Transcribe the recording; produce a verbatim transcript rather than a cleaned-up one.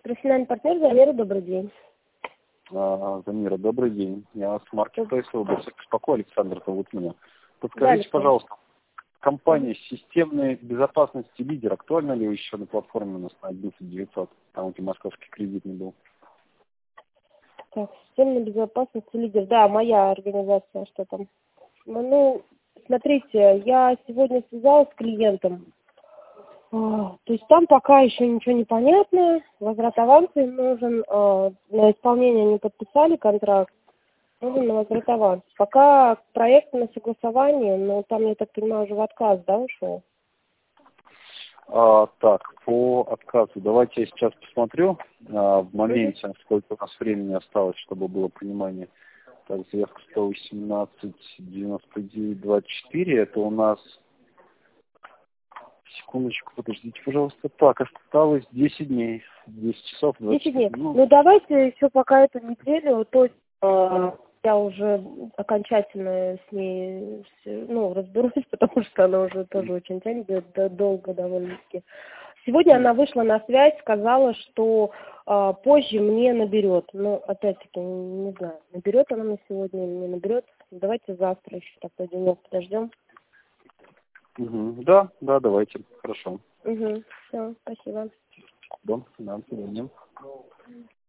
Профессиональный партнер Замира, добрый день. А, Замира, добрый день. Я с Marketplace области беспокою, Александр зовут меня. Подскажите, Да, пожалуйста, компания системной безопасности «Лидер» актуальна ли еще на платформе у нас на одиннадцать девятьсот, там где московский кредитный был? Так, системная безопасность лидер. Да, моя организация, что там. Ну, смотрите, я сегодня связалась с клиентом. А, То есть там пока еще ничего не понятно. Возврат аванса им нужен. а, На исполнение они подписали контракт. Нужен на возврат аванса. Пока проект на согласование, но там, я так понимаю, уже в отказ, да, ушел? А, так, по отказу. Давайте я сейчас посмотрю а, в моменте, сколько у нас времени осталось, чтобы было понимание. Так, заявка сто восемнадцать девяносто девять двадцать четыре, это у нас... Секундочку, подождите, пожалуйста. Так, осталось десять дней, десять часов, двадцать десять дней. минут. Ну, давайте еще пока эту неделю, то есть э, я уже окончательно с ней, с- ну, разберусь, потому что она уже тоже очень тянет, да, долго довольно-таки. Сегодня она вышла на связь, сказала, что э, позже мне наберет. Но, опять-таки, не знаю, наберет она мне сегодня или не наберет. Давайте завтра еще такой денек подождем. Мгм. Да, да, давайте, хорошо. Угу. Все, спасибо. Да, да, до свидания.